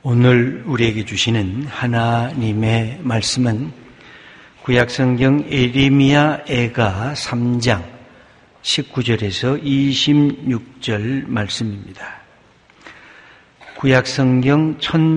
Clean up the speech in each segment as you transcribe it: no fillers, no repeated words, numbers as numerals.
오늘 우리에게 주시는 하나님의 말씀은 구약성경 예레미야 애가 3장 19절에서 26절 말씀입니다. 구약성경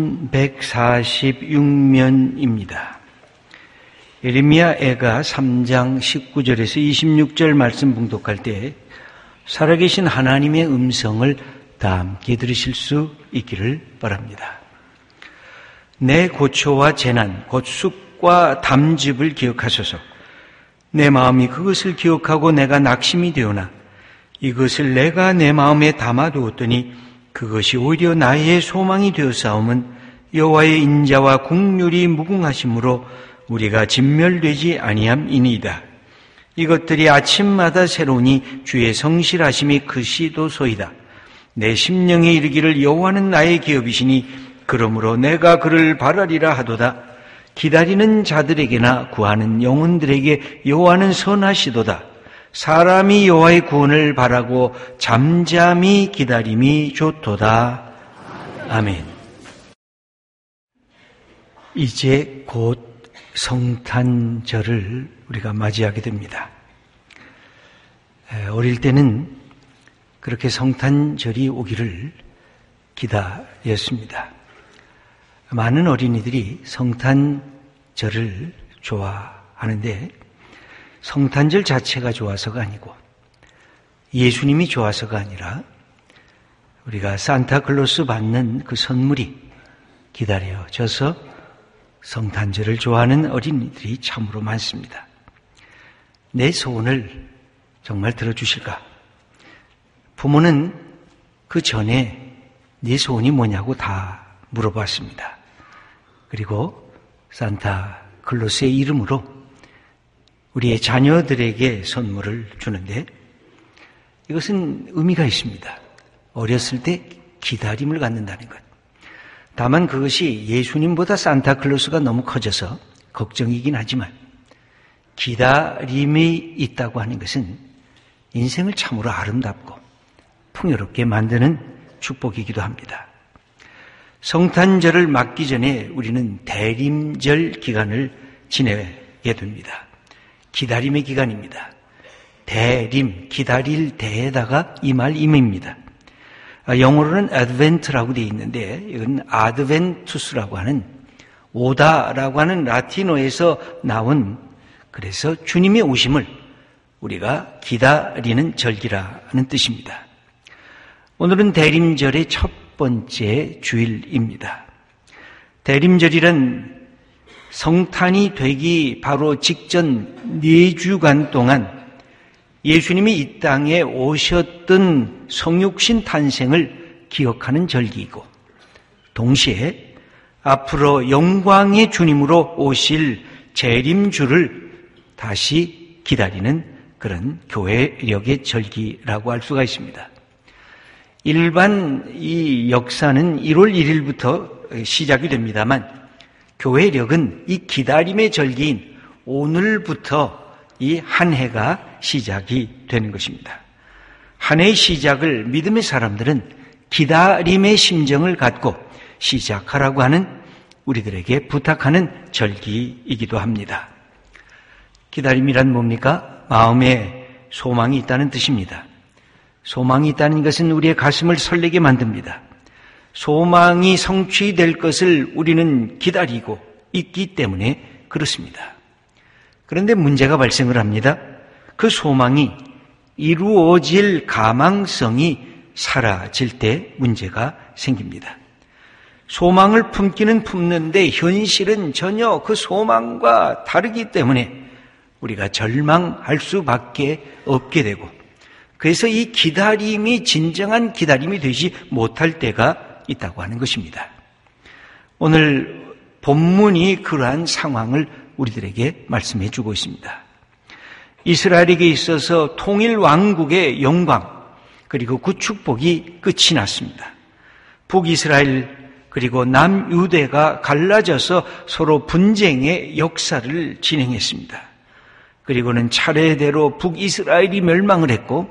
1146면입니다. 예레미야 애가 3장 19절에서 26절 말씀 봉독할 때 살아계신 하나님의 음성을 다 함께 들으실 수 있기를 바랍니다. 내 고초와 재난, 곧 쑥과 담즙을 기억하소서. 내 마음이 그것을 기억하고 내가 낙심이 되오나 이것을 내가 내 마음에 담아두었더니 그것이 오히려 나의 소망이 되었사오면 여호와의 인자와 국률이 무궁하심으로 우리가 진멸되지 아니함이니이다. 이것들이 아침마다 새로우니 주의 성실하심이 크시도소이다. 내 심령에 이르기를 여호와는 나의 기업이시니 그러므로 내가 그를 바라리라 하도다. 기다리는 자들에게나 구하는 영혼들에게 여호와는 선하시도다. 사람이 여호와의 구원을 바라고 잠잠히 기다림이 좋도다. 아멘. 이제 곧 성탄절을 우리가 맞이하게 됩니다. 어릴 때는 그렇게 성탄절이 오기를 기다렸습니다. 많은 어린이들이 성탄절을 좋아하는데 성탄절 자체가 좋아서가 아니고 예수님이 좋아서가 아니라 우리가 산타클로스 받는 그 선물이 기다려져서 성탄절을 좋아하는 어린이들이 참으로 많습니다. 내 소원을 정말 들어주실까? 부모는 그 전에 네 소원이 뭐냐고 다 물어봤습니다. 그리고 산타클로스의 이름으로 우리의 자녀들에게 선물을 주는데 이것은 의미가 있습니다. 어렸을 때 기다림을 갖는다는 것. 다만 그것이 예수님보다 산타클로스가 너무 커져서 걱정이긴 하지만 기다림이 있다고 하는 것은 인생을 참으로 아름답고 풍요롭게 만드는 축복이기도 합니다. 성탄절을 맞기 전에 우리는 대림절 기간을 지내게 됩니다. 기다림의 기간입니다. 대림, 기다릴 대에다가 이 말 임입니다. 영어로는 advent라고 되어 있는데 이건 adventus라고 하는 오다라고 하는 라틴어에서 나온 그래서 주님의 오심을 우리가 기다리는 절기라는 뜻입니다. 오늘은 대림절의 첫 번째 주일입니다. 대림절이란 성탄이 되기 바로 직전 4주간 동안 예수님이 이 땅에 오셨던 성육신 탄생을 기억하는 절기이고 동시에 앞으로 영광의 주님으로 오실 재림주를 다시 기다리는 그런 교회력의 절기라고 할 수가 있습니다. 일반 이 역사는 1월 1일부터 시작이 됩니다만 교회력은 이 기다림의 절기인 오늘부터 이 한 해가 시작이 되는 것입니다. 한 해의 시작을 믿음의 사람들은 기다림의 심정을 갖고 시작하라고 하는 우리들에게 부탁하는 절기이기도 합니다. 기다림이란 뭡니까? 마음에 소망이 있다는 뜻입니다. 소망이 있다는 것은 우리의 가슴을 설레게 만듭니다. 소망이 성취될 것을 우리는 기다리고 있기 때문에 그렇습니다. 그런데 문제가 발생을 합니다. 그 소망이 이루어질 가망성이 사라질 때 문제가 생깁니다. 소망을 품기는 품는데 현실은 전혀 그 소망과 다르기 때문에 우리가 절망할 수밖에 없게 되고 그래서 이 기다림이 진정한 기다림이 되지 못할 때가 있다고 하는 것입니다. 오늘 본문이 그러한 상황을 우리들에게 말씀해 주고 있습니다. 이스라엘에게 있어서 통일 왕국의 영광 그리고 그 축복이 끝이 났습니다. 북이스라엘 그리고 남유대가 갈라져서 서로 분쟁의 역사를 진행했습니다. 그리고는 차례대로 북이스라엘이 멸망을 했고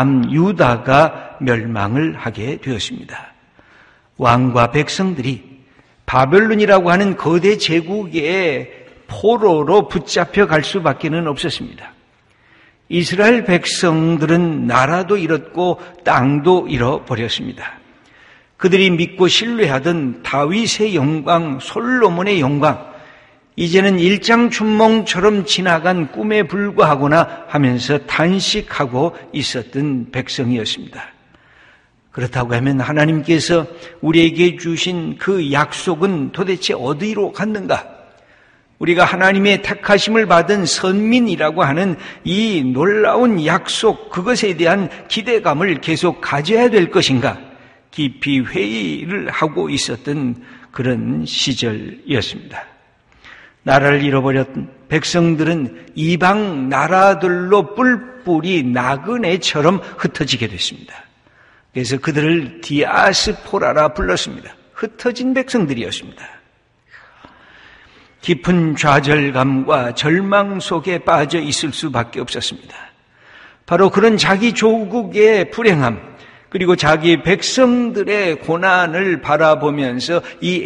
남유다가 멸망을 하게 되었습니다. 왕과 백성들이 바벨론이라고 하는 거대 제국의 포로로 붙잡혀 갈 수밖에는 없었습니다. 이스라엘 백성들은 나라도 잃었고 땅도 잃어버렸습니다. 그들이 믿고 신뢰하던 다윗의 영광, 솔로몬의 영광, 이제는 일장춘몽처럼 지나간 꿈에 불과하거나 하면서 탄식하고 있었던 백성이었습니다. 그렇다고 하면 하나님께서 우리에게 주신 그 약속은 도대체 어디로 갔는가? 우리가 하나님의 택하심을 받은 선민이라고 하는 이 놀라운 약속, 그것에 대한 기대감을 계속 가져야 될 것인가? 깊이 회의를 하고 있었던 그런 시절이었습니다. 나라를 잃어버렸던 백성들은 이방 나라들로 뿔뿔이 나그네처럼 흩어지게 됐습니다. 그래서 그들을 디아스포라라 불렀습니다. 흩어진 백성들이었습니다. 깊은 좌절감과 절망 속에 빠져 있을 수밖에 없었습니다. 바로 그런 자기 조국의 불행함, 그리고 자기 백성들의 고난을 바라보면서 이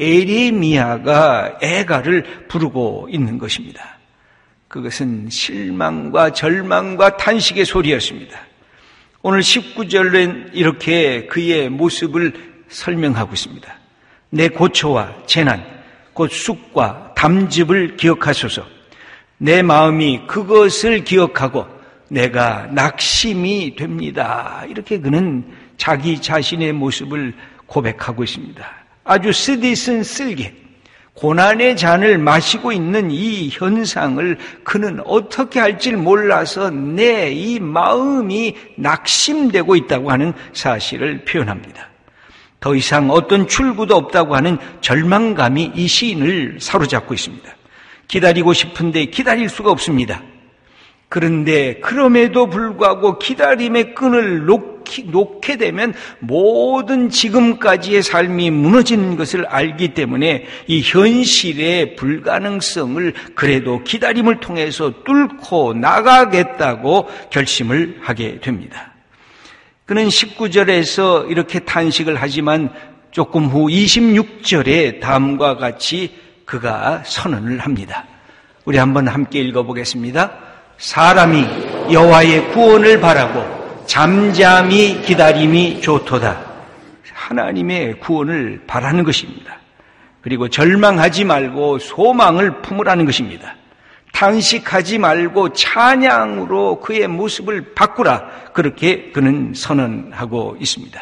에레미야가 애가를 부르고 있는 것입니다. 그것은 실망과 절망과 탄식의 소리였습니다. 오늘 19절은 이렇게 그의 모습을 설명하고 있습니다. 내 고초와 재난, 곧 쑥과 담즙을 기억하소서. 내 마음이 그것을 기억하고 내가 낙심이 됩니다. 이렇게 그는 자기 자신의 모습을 고백하고 있습니다. 아주 쓰디쓴 쓸개, 고난의 잔을 마시고 있는 이 현상을 그는 어떻게 할지 몰라서 내 이 마음이 낙심되고 있다고 하는 사실을 표현합니다. 더 이상 어떤 출구도 없다고 하는 절망감이 이 시인을 사로잡고 있습니다. 기다리고 싶은데 기다릴 수가 없습니다. 그런데 그럼에도 불구하고 기다림의 끈을 놓게 되면 모든 지금까지의 삶이 무너지는 것을 알기 때문에 이 현실의 불가능성을 그래도 기다림을 통해서 뚫고 나가겠다고 결심을 하게 됩니다. 그는 19절에서 이렇게 탄식을 하지만 조금 후 26절에 다음과 같이 그가 선언을 합니다. 우리 한번 함께 읽어보겠습니다. 사람이 여호와의 구원을 바라고 잠잠히 기다림이 좋도다. 하나님의 구원을 바라는 것입니다. 그리고 절망하지 말고 소망을 품으라는 것입니다. 탄식하지 말고 찬양으로 그의 모습을 바꾸라. 그렇게 그는 선언하고 있습니다.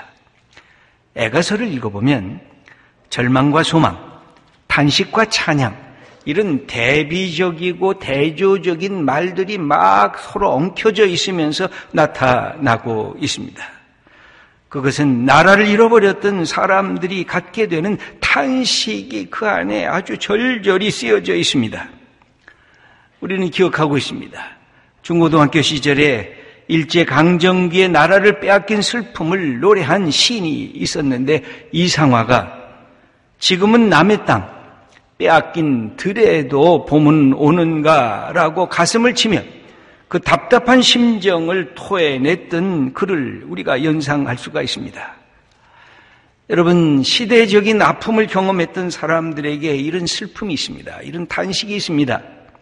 애가서를 읽어보면 절망과 소망, 탄식과 찬양, 이런 대비적이고 대조적인 말들이 막 서로 엉켜져 있으면서 나타나고 있습니다. 그것은 나라를 잃어버렸던 사람들이 갖게 되는 탄식이 그 안에 아주 절절히 쓰여져 있습니다. 우리는 기억하고 있습니다. 중고등학교 시절에 일제강점기에 나라를 빼앗긴 슬픔을 노래한 시인이 있었는데 이상화가 지금은 남의 땅 빼앗긴 들에도 봄은 오는가라고 가슴을 치며 그 답답한 심정을 토해냈던 글을 우리가 연상할 수가 있습니다. 여러분, 시대적인 아픔을 경험했던 사람들에게 이런 슬픔이 있습니다. 이런 탄식이 있습니다.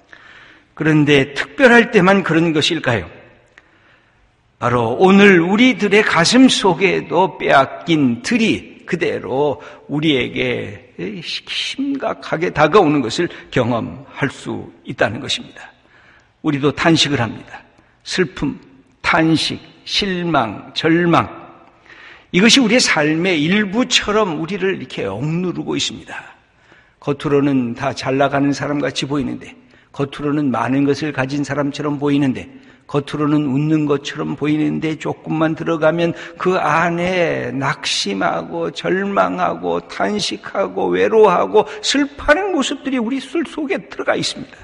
그런데 특별할 때만 그런 것일까요? 바로 오늘 우리들의 가슴 속에도 빼앗긴 들이 그대로 우리에게 심각하게 다가오는 것을 경험할 수 있다는 것입니다. 우리도 탄식을 합니다. 슬픔, 탄식, 실망, 절망, 이것이 우리의 삶의 일부처럼 우리를 이렇게 억누르고 있습니다. 겉으로는 다 잘 나가는 사람같이 보이는데, 겉으로는 많은 것을 가진 사람처럼 보이는데, 겉으로는 웃는 것처럼 보이는데 조금만 들어가면 그 안에 낙심하고 절망하고 탄식하고 외로워하고 슬퍼하는 모습들이 우리 속에 들어가 있습니다.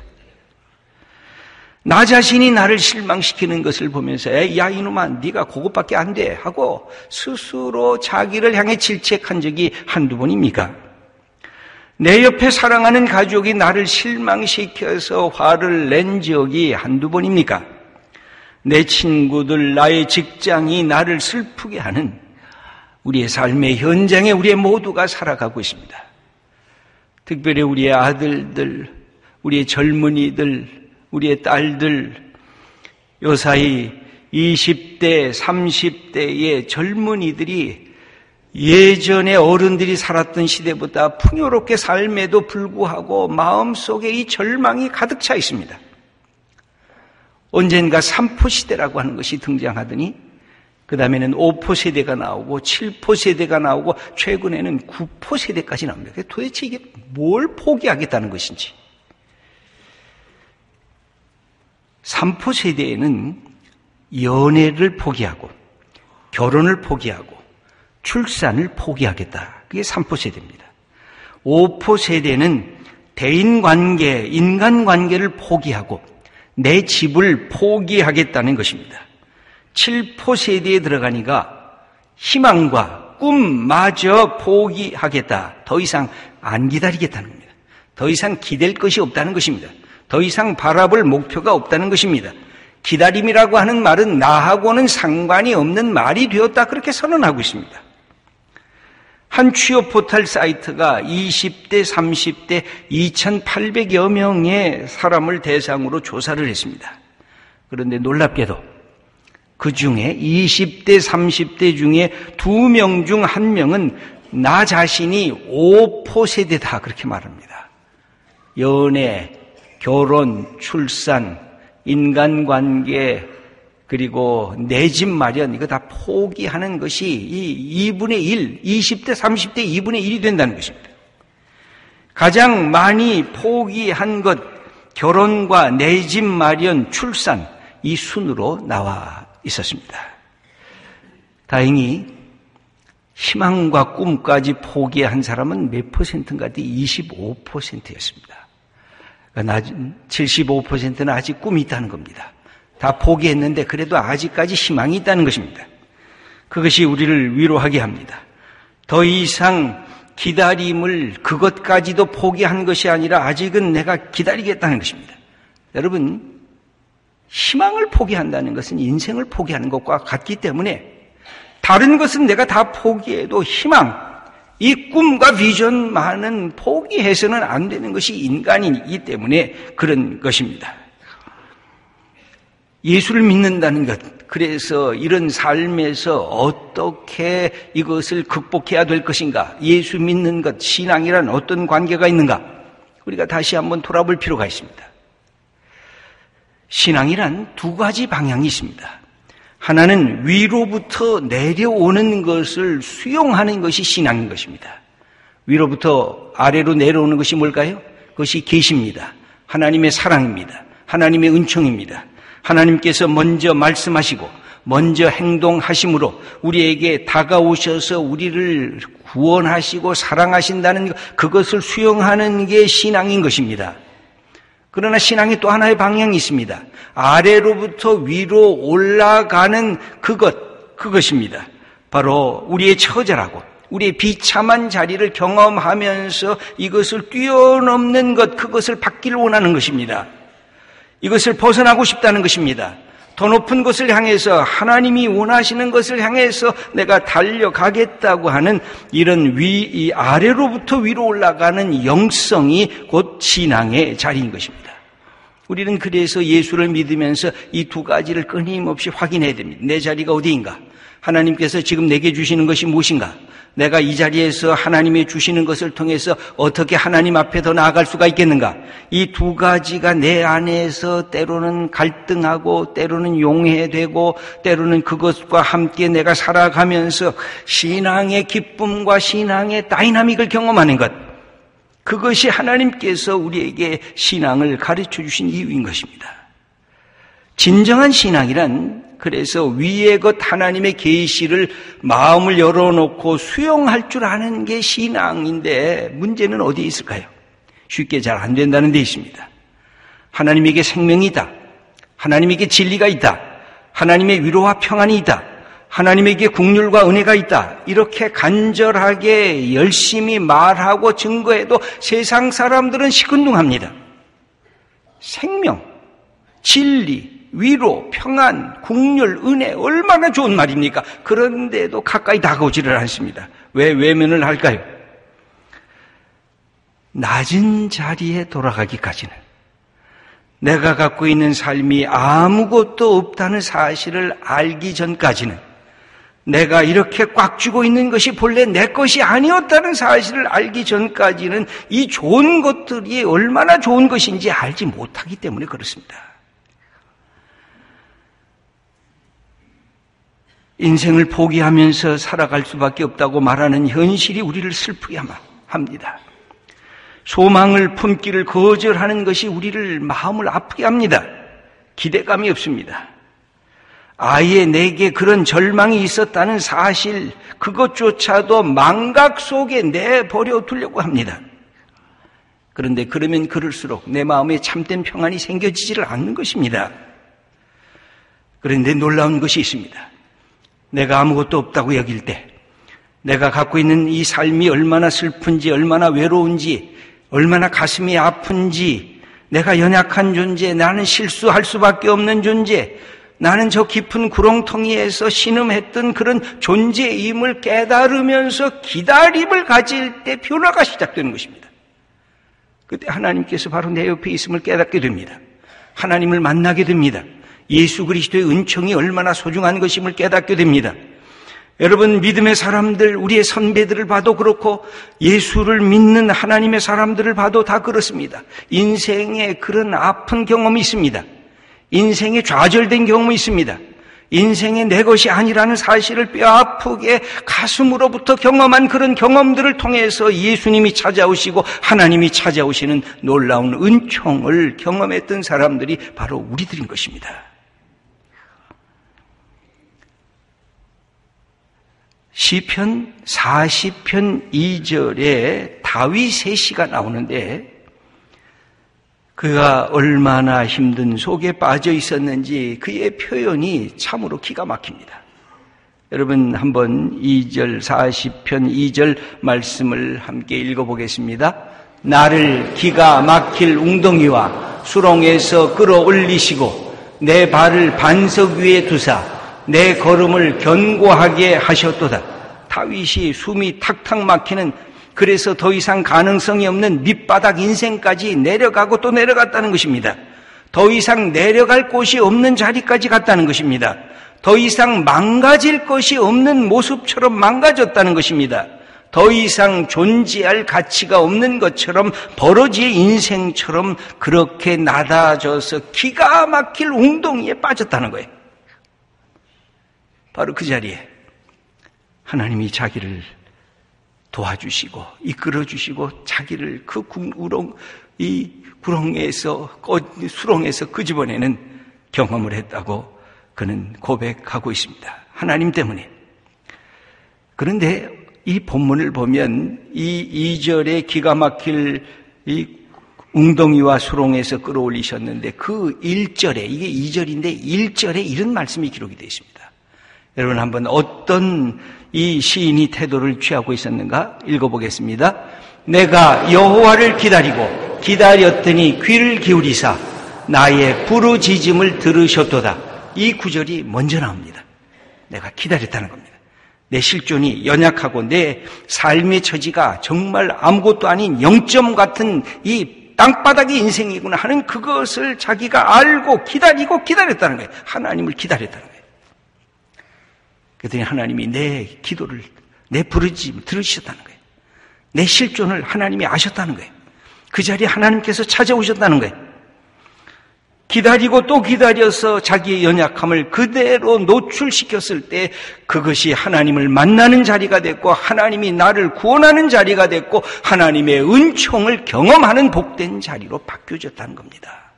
나 자신이 나를 실망시키는 것을 보면서 야 이놈아 네가 그것밖에 안 돼 하고 스스로 자기를 향해 질책한 적이 한두 번입니까? 내 옆에 사랑하는 가족이 나를 실망시켜서 화를 낸 적이 한두 번입니까? 내 친구들, 나의 직장이 나를 슬프게 하는 우리의 삶의 현장에 우리의 모두가 살아가고 있습니다. 특별히 우리의 아들들, 우리의 젊은이들, 우리의 딸들, 요사이 20대, 30대의 젊은이들이 예전에 어른들이 살았던 시대보다 풍요롭게 삶에도 불구하고 마음속에 이 절망이 가득 차 있습니다. 언젠가 3포 시대라고 하는 것이 등장하더니 그 다음에는 5포 세대가 나오고 7포 세대가 나오고 최근에는 9포 세대까지 나옵니다. 도대체 이게 뭘 포기하겠다는 것인지. 3포 세대에는 연애를 포기하고 결혼을 포기하고 출산을 포기하겠다. 그게 3포 세대입니다. 5포 세대는 대인관계, 인간관계를 포기하고 내 집을 포기하겠다는 것입니다. 7포 세대에 들어가니까 희망과 꿈마저 포기하겠다. 더 이상 안 기다리겠다는 겁니다. 더 이상 기댈 것이 없다는 것입니다. 더 이상 바라볼 목표가 없다는 것입니다. 기다림이라고 하는 말은 나하고는 상관이 없는 말이 되었다. 그렇게 선언하고 있습니다. 한 취업 포털 사이트가 20대, 30대 2,800여 명의 사람을 대상으로 조사를 했습니다. 그런데 놀랍게도 그 중에 20대, 30대 중에 2명 중 1명은 나 자신이 5포 세대다 그렇게 말합니다. 연애, 결혼, 출산, 인간관계, 그리고 내 집 마련, 이거 다 포기하는 것이 이 2분의 1, 20대, 30대 2분의 1이 된다는 것입니다. 가장 많이 포기한 것, 결혼과 내 집 마련, 출산, 이 순으로 나와 있었습니다. 다행히 희망과 꿈까지 포기한 사람은 몇 퍼센트인가? 25%였습니다. 75%는 아직 꿈이 있다는 겁니다. 다 포기했는데 그래도 아직까지 희망이 있다는 것입니다. 그것이 우리를 위로하게 합니다. 더 이상 기다림을 그것까지도 포기한 것이 아니라 아직은 내가 기다리겠다는 것입니다. 여러분, 희망을 포기한다는 것은 인생을 포기하는 것과 같기 때문에 다른 것은 내가 다 포기해도 희망, 이 꿈과 비전만은 포기해서는 안 되는 것이 인간이기 때문에 그런 것입니다. 예수를 믿는다는 것, 그래서 이런 삶에서 어떻게 이것을 극복해야 될 것인가? 예수 믿는 것, 신앙이란 어떤 관계가 있는가? 우리가 다시 한번 돌아볼 필요가 있습니다. 신앙이란 두 가지 방향이 있습니다. 하나는 위로부터 내려오는 것을 수용하는 것이 신앙인 것입니다. 위로부터 아래로 내려오는 것이 뭘까요? 그것이 계시입니다. 하나님의 사랑입니다. 하나님의 은총입니다. 하나님께서 먼저 말씀하시고 먼저 행동하심으로 우리에게 다가오셔서 우리를 구원하시고 사랑하신다는 것, 그것을 수용하는 게 신앙인 것입니다. 그러나 신앙이 또 하나의 방향이 있습니다. 아래로부터 위로 올라가는 그것입니다. 바로 우리의 처절하고 우리의 비참한 자리를 경험하면서 이것을 뛰어넘는 것, 그것을 받기를 원하는 것입니다. 이것을 벗어나고 싶다는 것입니다. 더 높은 것을 향해서 하나님이 원하시는 것을 향해서 내가 달려가겠다고 하는 이런 이 아래로부터 위로 올라가는 영성이 곧 신앙의 자리인 것입니다. 우리는 그래서 예수를 믿으면서 이 두 가지를 끊임없이 확인해야 됩니다. 내 자리가 어디인가? 하나님께서 지금 내게 주시는 것이 무엇인가? 내가 이 자리에서 하나님이 주시는 것을 통해서 어떻게 하나님 앞에 더 나아갈 수가 있겠는가? 이 두 가지가 내 안에서 때로는 갈등하고 때로는 용해되고 때로는 그것과 함께 내가 살아가면서 신앙의 기쁨과 신앙의 다이나믹을 경험하는 것, 그것이 하나님께서 우리에게 신앙을 가르쳐 주신 이유인 것입니다. 진정한 신앙이란 그래서 위의 것 하나님의 계시를 마음을 열어놓고 수용할 줄 아는 게 신앙인데 문제는 어디에 있을까요? 쉽게 잘 안 된다는 데 있습니다. 하나님에게 생명이 있다. 하나님에게 진리가 있다. 하나님의 위로와 평안이 있다. 하나님에게 긍휼과 은혜가 있다. 이렇게 간절하게 열심히 말하고 증거해도 세상 사람들은 시큰둥합니다. 생명, 진리, 위로, 평안, 긍휼, 은혜, 얼마나 좋은 말입니까? 그런데도 가까이 다가오지를 않습니다. 왜 외면을 할까요? 낮은 자리에 돌아가기까지는, 내가 갖고 있는 삶이 아무것도 없다는 사실을 알기 전까지는, 내가 이렇게 꽉 쥐고 있는 것이 본래 내 것이 아니었다는 사실을 알기 전까지는 이 좋은 것들이 얼마나 좋은 것인지 알지 못하기 때문에 그렇습니다. 인생을 포기하면서 살아갈 수밖에 없다고 말하는 현실이 우리를 슬프게 합니다. 소망을 품기를 거절하는 것이 우리를 마음을 아프게 합니다. 기대감이 없습니다. 아예 내게 그런 절망이 있었다는 사실, 그것조차도 망각 속에 내버려 두려고 합니다. 그런데 그러면 그럴수록 내 마음에 참된 평안이 생겨지지를 않는 것입니다. 그런데 놀라운 것이 있습니다. 내가 아무것도 없다고 여길 때, 내가 갖고 있는 이 삶이 얼마나 슬픈지, 얼마나 외로운지, 얼마나 가슴이 아픈지, 내가 연약한 존재, 나는 실수할 수밖에 없는 존재, 나는 저 깊은 구렁텅이에서 신음했던 그런 존재임을 깨달으면서 기다림을 가질 때 변화가 시작되는 것입니다. 그때 하나님께서 바로 내 옆에 있음을 깨닫게 됩니다. 하나님을 만나게 됩니다. 예수 그리스도의 은총이 얼마나 소중한 것임을 깨닫게 됩니다. 여러분, 믿음의 사람들, 우리의 선배들을 봐도 그렇고 예수를 믿는 하나님의 사람들을 봐도 다 그렇습니다. 인생에 그런 아픈 경험이 있습니다. 인생에 좌절된 경험이 있습니다. 인생에 내 것이 아니라는 사실을 뼈아프게 가슴으로부터 경험한 그런 경험들을 통해서 예수님이 찾아오시고 하나님이 찾아오시는 놀라운 은총을 경험했던 사람들이 바로 우리들인 것입니다. 시편 40편 2절에 다윗의 시가 나오는데, 그가 얼마나 힘든 속에 빠져 있었는지 그의 표현이 참으로 기가 막힙니다. 여러분, 한번 2절 40편 2절 말씀을 함께 읽어보겠습니다. 나를 기가 막힐 웅덩이와 수렁에서 끌어올리시고 내 발을 반석 위에 두사 내 걸음을 견고하게 하셨도다. 다윗이 숨이 탁탁 막히는, 그래서 더 이상 가능성이 없는 밑바닥 인생까지 내려가고 또 내려갔다는 것입니다. 더 이상 내려갈 곳이 없는 자리까지 갔다는 것입니다. 더 이상 망가질 것이 없는 모습처럼 망가졌다는 것입니다. 더 이상 존재할 가치가 없는 것처럼 버러지의 인생처럼 그렇게 낮아져서 기가 막힐 웅덩이에 빠졌다는 거예요. 바로 그 자리에 하나님이 자기를 도와주시고 이끌어주시고 자기를 그 수렁에서 끄집어내는 경험을 했다고 그는 고백하고 있습니다. 하나님 때문에. 그런데 이 본문을 보면 이 2절에 기가 막힐 이 웅덩이와 수렁에서 끌어올리셨는데 그 1절에, 이게 2절인데 1절에 이런 말씀이 기록이 되어 있습니다. 여러분, 한번 어떤 이 시인이 태도를 취하고 있었는가 읽어보겠습니다. 내가 여호와를 기다렸더니 귀를 기울이사 나의 부르짖음을 들으셨도다. 이 구절이 먼저 나옵니다. 내가 기다렸다는 겁니다. 내 실존이 연약하고 내 삶의 처지가 정말 아무것도 아닌 0점 같은 이 땅바닥의 인생이구나 하는 그것을 자기가 알고 기다렸다는 거예요. 하나님을 기다렸다는 거예요. 그랬더니 하나님이 내 기도를, 내 부르짖음을 들으셨다는 거예요. 내 실존을 하나님이 아셨다는 거예요. 그 자리에 하나님께서 찾아오셨다는 거예요. 기다리고 또 기다려서 자기의 연약함을 그대로 노출시켰을 때 그것이 하나님을 만나는 자리가 됐고 하나님이 나를 구원하는 자리가 됐고 하나님의 은총을 경험하는 복된 자리로 바뀌어졌다는 겁니다.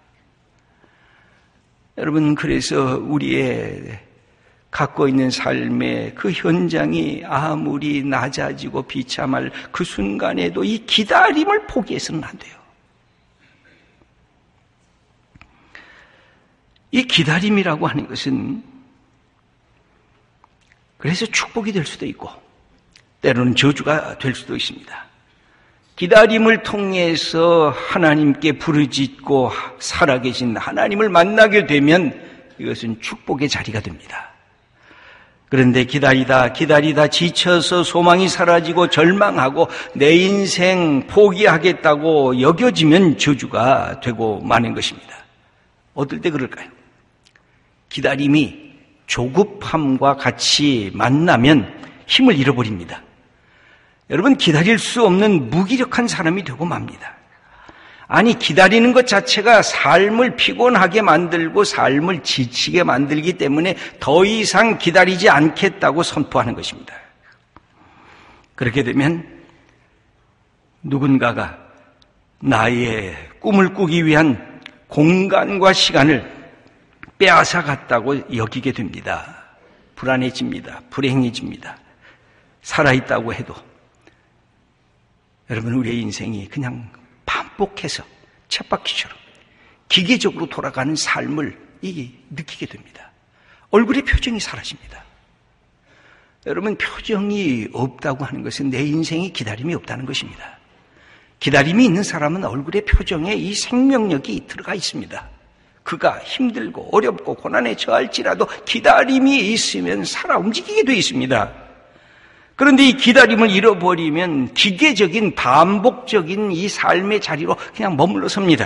여러분, 그래서 우리의 갖고 있는 삶의 그 현장이 아무리 낮아지고 비참할 그 순간에도 이 기다림을 포기해서는 안 돼요. 이 기다림이라고 하는 것은 그래서 축복이 될 수도 있고 때로는 저주가 될 수도 있습니다. 기다림을 통해서 하나님께 부르짖고 살아계신 하나님을 만나게 되면 이것은 축복의 자리가 됩니다. 그런데 기다리다 지쳐서 소망이 사라지고 절망하고 내 인생 포기하겠다고 여겨지면 저주가 되고 마는 것입니다. 어떨 때 그럴까요? 기다림이 조급함과 같이 만나면 힘을 잃어버립니다. 여러분, 기다릴 수 없는 무기력한 사람이 되고 맙니다. 아니, 기다리는 것 자체가 삶을 피곤하게 만들고 삶을 지치게 만들기 때문에 더 이상 기다리지 않겠다고 선포하는 것입니다. 그렇게 되면 누군가가 나의 꿈을 꾸기 위한 공간과 시간을 빼앗아갔다고 여기게 됩니다. 불안해집니다. 불행해집니다. 살아있다고 해도 여러분, 우리의 인생이 그냥 반복해서 쳇바퀴처럼 기계적으로 돌아가는 삶을 느끼게 됩니다. 얼굴의 표정이 사라집니다. 여러분, 표정이 없다고 하는 것은 내 인생에 기다림이 없다는 것입니다. 기다림이 있는 사람은 얼굴의 표정에 이 생명력이 들어가 있습니다. 그가 힘들고 어렵고 고난에 처할지라도 기다림이 있으면 살아 움직이게 되어 있습니다. 그런데 이 기다림을 잃어버리면 기계적인 반복적인 이 삶의 자리로 그냥 머물러 섭니다.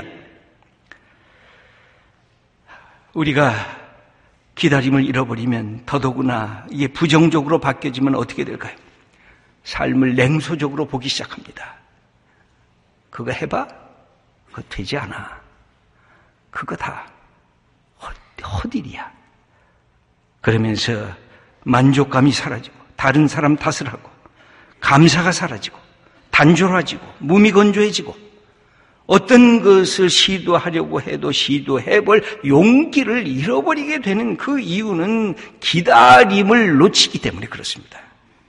우리가 기다림을 잃어버리면 더더구나 이게 부정적으로 바뀌어지면 어떻게 될까요? 삶을 냉소적으로 보기 시작합니다. 그거 해봐? 그거 되지 않아. 그거 다 헛일이야. 그러면서 만족감이 사라지고 다른 사람 탓을 하고 감사가 사라지고 단조로워지고 무미건조해지고 어떤 것을 시도하려고 해도 시도해볼 용기를 잃어버리게 되는 그 이유는 기다림을 놓치기 때문에 그렇습니다.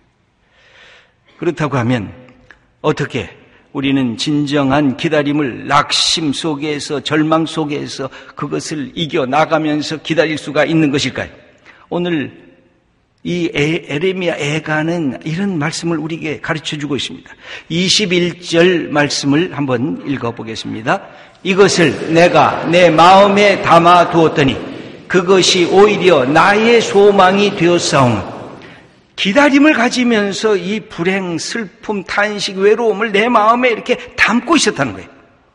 그렇다고 하면 어떻게 우리는 진정한 기다림을 낙심 속에서 절망 속에서 그것을 이겨나가면서 기다릴 수가 있는 것일까요? 오늘 이 에레미야 애가는 이런 말씀을 우리에게 가르쳐주고 있습니다. 21절 말씀을 한번 읽어보겠습니다. 이것을 내가 내 마음에 담아두었더니 그것이 오히려 나의 소망이 되었사오니 기다림을 가지면서 이 불행, 슬픔, 탄식, 외로움을 내 마음에 이렇게 담고 있었다는 거예요.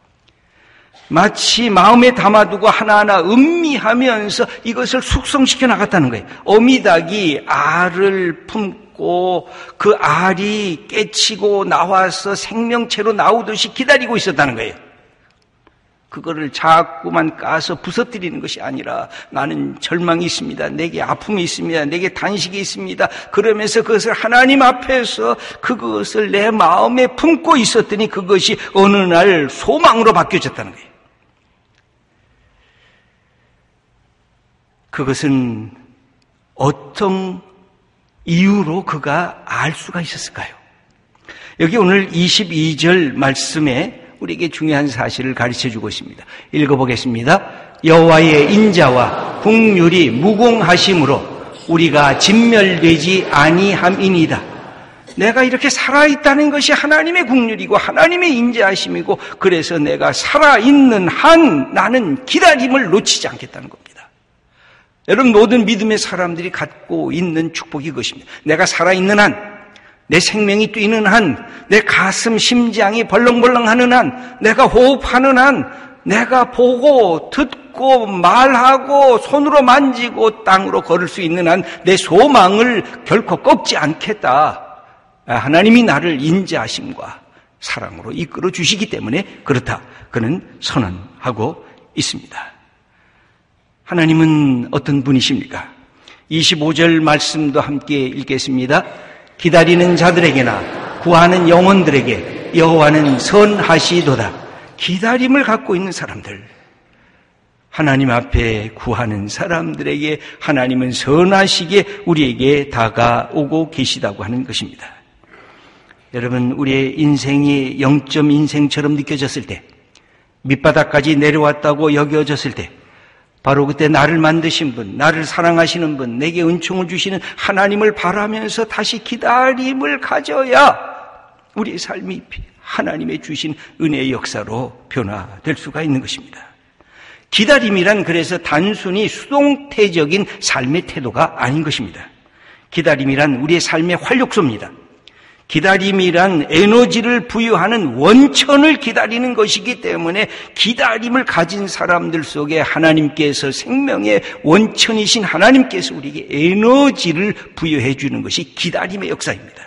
마치 마음에 담아두고 하나하나 음미하면서 이것을 숙성시켜 나갔다는 거예요. 어미닭이 알을 품고 그 알이 깨치고 나와서 생명체로 나오듯이 기다리고 있었다는 거예요. 그거를 자꾸만 까서 부서뜨리는 것이 아니라 나는 절망이 있습니다. 내게 아픔이 있습니다. 내게 단식이 있습니다. 그러면서 그것을 하나님 앞에서 그것을 내 마음에 품고 있었더니 그것이 어느 날 소망으로 바뀌어졌다는 거예요. 그것은 어떤 이유로 그가 알 수가 있었을까요? 여기 오늘 22절 말씀에 우리에게 중요한 사실을 가르쳐주고 있습니다. 읽어보겠습니다. 여호와의 인자와 긍휼이 무공하심으로 우리가 진멸되지 아니함이니이다. 내가 이렇게 살아있다는 것이 하나님의 긍휼이고 하나님의 인자하심이고 그래서 내가 살아있는 한 나는 기다림을 놓치지 않겠다는 겁니다. 여러분, 모든 믿음의 사람들이 갖고 있는 축복이 그것입니다. 내가 살아있는 한, 내 생명이 뛰는 한, 내 가슴 심장이 벌렁벌렁하는 한, 내가 호흡하는 한, 내가 보고 듣고 말하고 손으로 만지고 땅으로 걸을 수 있는 한 내 소망을 결코 꺾지 않겠다. 하나님이 나를 인자하심과 사랑으로 이끌어 주시기 때문에 그렇다. 그는 선언하고 있습니다. 하나님은 어떤 분이십니까? 25절 말씀도 함께 읽겠습니다. 기다리는 자들에게나 구하는 영혼들에게 여호와는 선하시도다. 기다림을 갖고 있는 사람들, 하나님 앞에 구하는 사람들에게 하나님은 선하시게 우리에게 다가오고 계시다고 하는 것입니다. 여러분, 우리의 인생이 0점 인생처럼 느껴졌을 때, 밑바닥까지 내려왔다고 여겨졌을 때, 바로 그때 나를 만드신 분, 나를 사랑하시는 분, 내게 은총을 주시는 하나님을 바라면서 다시 기다림을 가져야 우리의 삶이 하나님의 주신 은혜의 역사로 변화될 수가 있는 것입니다. 기다림이란 그래서 단순히 수동태적인 삶의 태도가 아닌 것입니다. 기다림이란 우리의 삶의 활력소입니다. 기다림이란 에너지를 부여하는 원천을 기다리는 것이기 때문에 기다림을 가진 사람들 속에 하나님께서 생명의 원천이신 하나님께서 우리에게 에너지를 부여해 주는 것이 기다림의 역사입니다.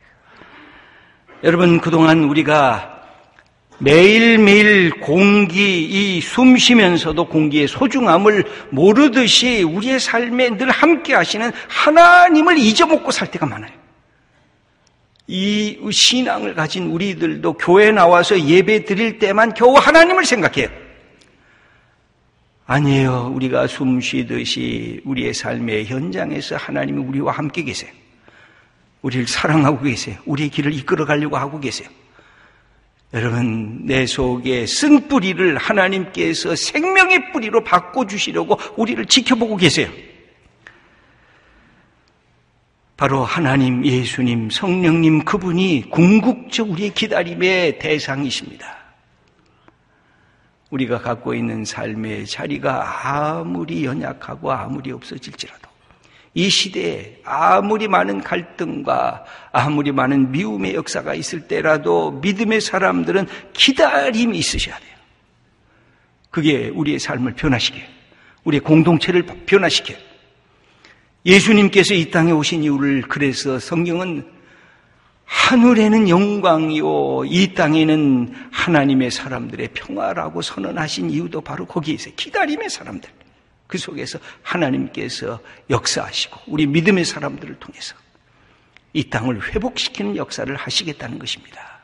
여러분, 그동안 우리가 매일매일 이 숨 쉬면서도 공기의 소중함을 모르듯이 우리의 삶에 늘 함께 하시는 하나님을 잊어먹고 살 때가 많아요. 이 신앙을 가진 우리들도 교회에 나와서 예배 드릴 때만 겨우 하나님을 생각해요. 아니에요. 우리가 숨 쉬듯이 우리의 삶의 현장에서 하나님이 우리와 함께 계세요. 우리를 사랑하고 계세요. 우리의 길을 이끌어 가려고 하고 계세요. 여러분, 내 속에 쓴 뿌리를 하나님께서 생명의 뿌리로 바꿔주시려고 우리를 지켜보고 계세요. 바로 하나님, 예수님, 성령님, 그분이 궁극적 우리의 기다림의 대상이십니다. 우리가 갖고 있는 삶의 자리가 아무리 연약하고 아무리 없어질지라도 이 시대에 아무리 많은 갈등과 아무리 많은 미움의 역사가 있을 때라도 믿음의 사람들은 기다림이 있으셔야 돼요. 그게 우리의 삶을 변화시켜요. 우리의 공동체를 변화시켜요. 예수님께서 이 땅에 오신 이유를 그래서 성경은 하늘에는 영광이요 이 땅에는 하나님의 사람들의 평화라고 선언하신 이유도 바로 거기에 있어요. 기다림의 사람들. 그 속에서 하나님께서 역사하시고 우리 믿음의 사람들을 통해서 이 땅을 회복시키는 역사를 하시겠다는 것입니다.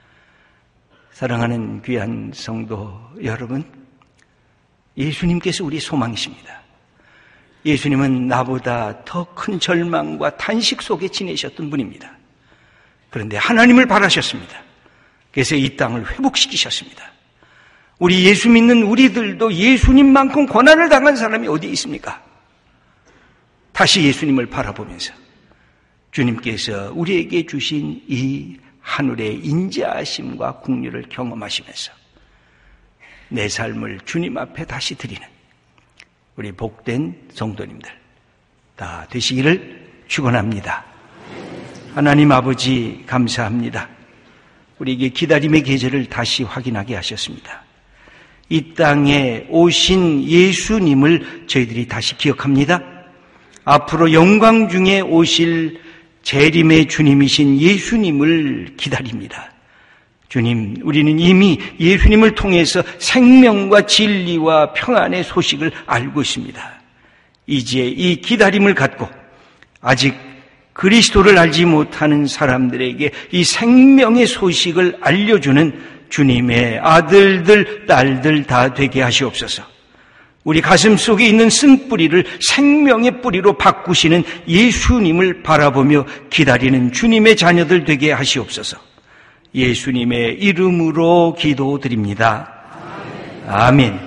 사랑하는 귀한 성도 여러분, 예수님께서 우리 소망이십니다. 예수님은 나보다 더 큰 절망과 탄식 속에 지내셨던 분입니다. 그런데 하나님을 바라셨습니다. 그래서 이 땅을 회복시키셨습니다. 우리 예수 믿는 우리들도 예수님만큼 고난을 당한 사람이 어디 있습니까? 다시 예수님을 바라보면서 주님께서 우리에게 주신 이 하늘의 인자하심과 긍휼을 경험하시면서 내 삶을 주님 앞에 다시 드리는 우리 복된 성도님들 다 되시기를 축원합니다. 하나님 아버지 감사합니다. 우리에게 기다림의 계절을 다시 확인하게 하셨습니다. 이 땅에 오신 예수님을 저희들이 다시 기억합니다. 앞으로 영광 중에 오실 재림의 주님이신 예수님을 기다립니다. 주님, 우리는 이미 예수님을 통해서 생명과 진리와 평안의 소식을 알고 있습니다. 이제 이 기다림을 갖고 아직 그리스도를 알지 못하는 사람들에게 이 생명의 소식을 알려주는 주님의 아들들, 딸들 다 되게 하시옵소서. 우리 가슴 속에 있는 쓴뿌리를 생명의 뿌리로 바꾸시는 예수님을 바라보며 기다리는 주님의 자녀들 되게 하시옵소서. 예수님의 이름으로 기도드립니다. 아멘.